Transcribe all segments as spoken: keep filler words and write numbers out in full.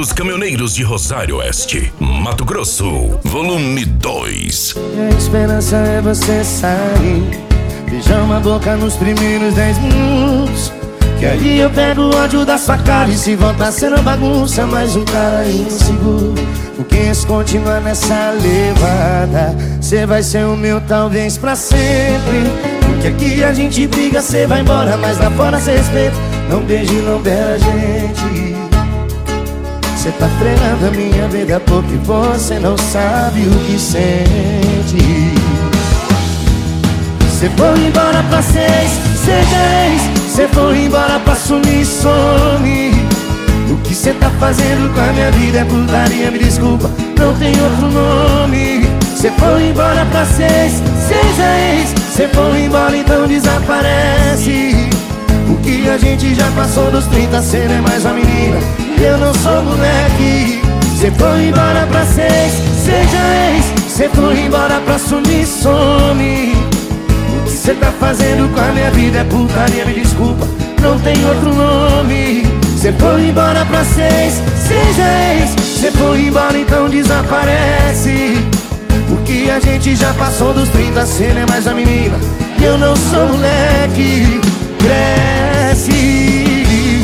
dos Caminhoneiros de Rosário Oeste, Mato Grosso, volume dois. A esperança é você sair, beijar uma boca nos primeiros dez minutos, que aí eu pego o ódio da sua cara e se voltar sendo bagunça, mais um cara inseguro. Porque se continuar nessa levada, cê vai ser o meu talvez pra sempre. Porque aqui a gente briga, cê vai embora, mas lá fora cê respeita. Não beije, não beira a gente. Cê tá frenando a minha vida porque você não sabe o que sente. Cê foi embora pra seis, seja ex. Cê foi embora pra sumir, some. O que cê tá fazendo com a minha vida é putaria, me desculpa, não tem outro nome. Cê foi embora pra seis, seja ex. Cê foi embora, então desaparece. O que a gente já passou dos trinta, cê não é mais uma menina, eu não sou moleque. Cê foi embora pra seis, seja ex. Cê foi embora pra sumir, some. O que cê tá fazendo com a minha vida é putaria, me desculpa, não tem outro nome. Cê foi embora pra seis, seja ex. Cê foi embora, então desaparece. Porque a gente já passou dos trinta, cê não é mais a menina, eu não sou moleque. Cresce.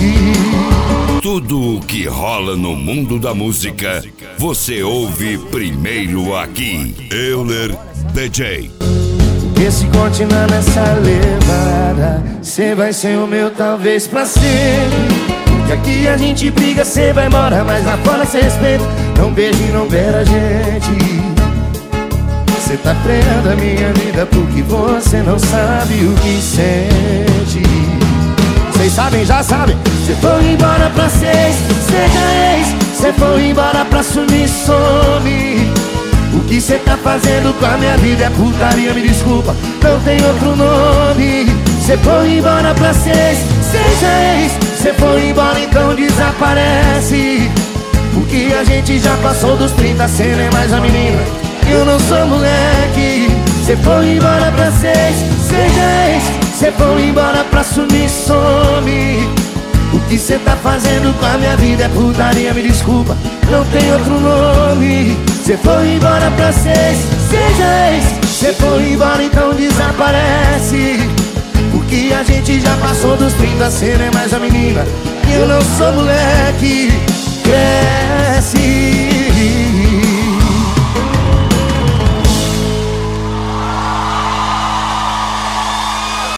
Tudo o que rola no mundo da música, você ouve primeiro aqui. Euler D J. Porque se continuar nessa levada, cê vai ser o meu talvez pra sempre. Que aqui a gente briga, cê vai embora, mas lá fora cê respeita. Não beije, não beira a gente. Cê tá freando a minha vida porque você não sabe o que sente. Cês sabem, já sabem. Cê foi embora pra seis, seja ex. Cê foi embora pra sumir, some. O que cê tá fazendo com a minha vida é putaria, me desculpa, não tem outro nome. Cê foi embora pra seis, seja ex. Cê foi embora, então desaparece. Porque a gente já passou dos trinta, cê não é mais a menina, eu não sou moleque. Cê foi embora pra seis, seja ex. Cê foi embora pra sumir, some. O que cê tá fazendo com a minha vida é putaria, me desculpa, não tem outro nome. Cê foi embora pra seis, seja ex. Cê foi embora, então desaparece. Porque a gente já passou dos trinta, cê não é mais a menina, eu não sou moleque. Cresce.